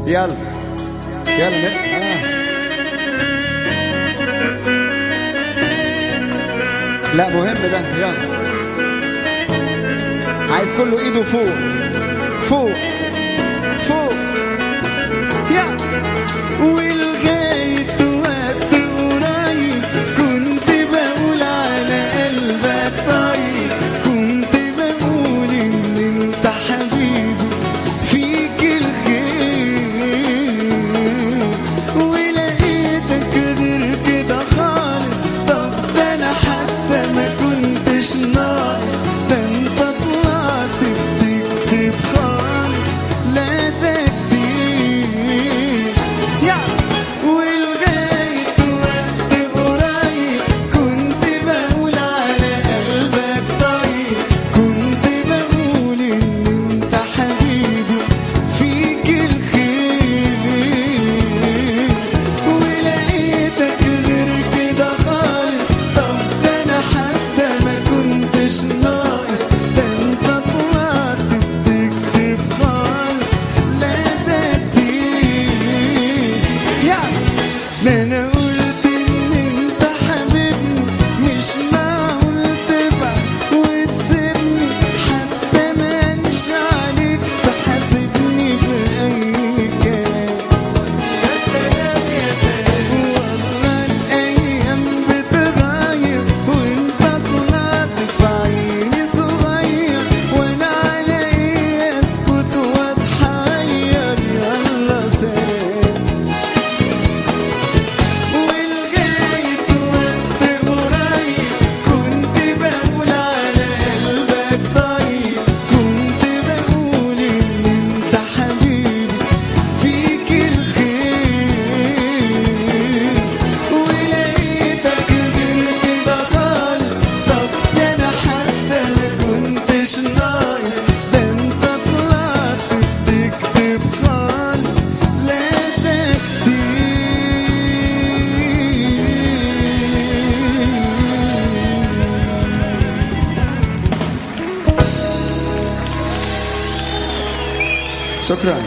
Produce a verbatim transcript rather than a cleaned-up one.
يلا يلا نبقى آه. لا مهم ده. يلا عايز كله ايده فوق فوق فوق. يلا ولغاية وقت قريب كنت بقول على قلبك طيب، كنت بقول ان انت حبيبي فيك الخير، ولقيتك غير كده خالص. طب ده انا حتى ما كنتش ناقص، ده انت طلعت بتكتب خالص. لا ده كتير. يلا ولغاية وقت قريب كنت بقول على قلبك طيب، كنت بقول ان انت حبيبي فيك الخير، ولقيتك غير كده خالص. طب ده انا حتى ما كنتش ناقص، ده انت طلعت بتكتب خالص. لا ده كتير. يلا ده انا قلت ان انت حبيبني، مش معقول تبعد وتسيبني، حتى ما انش عليك تحاسبني بأي كلام. يا سلام يا سلام، والله الايام بتغير وانت طلعت في عيني صغير، وانا على ايه اسكت واتحير. يلا سلام ولغاية وقت قريب كنت بقول على قلبك طيب، كنت بقول ان انت حبيبي فيك الخير، ولقيتك غير كده خالص. طب ده انا حتى ما كنتش ناقص، ده انت طلعت بتكتب خالص. لا ده كتير. شكرا.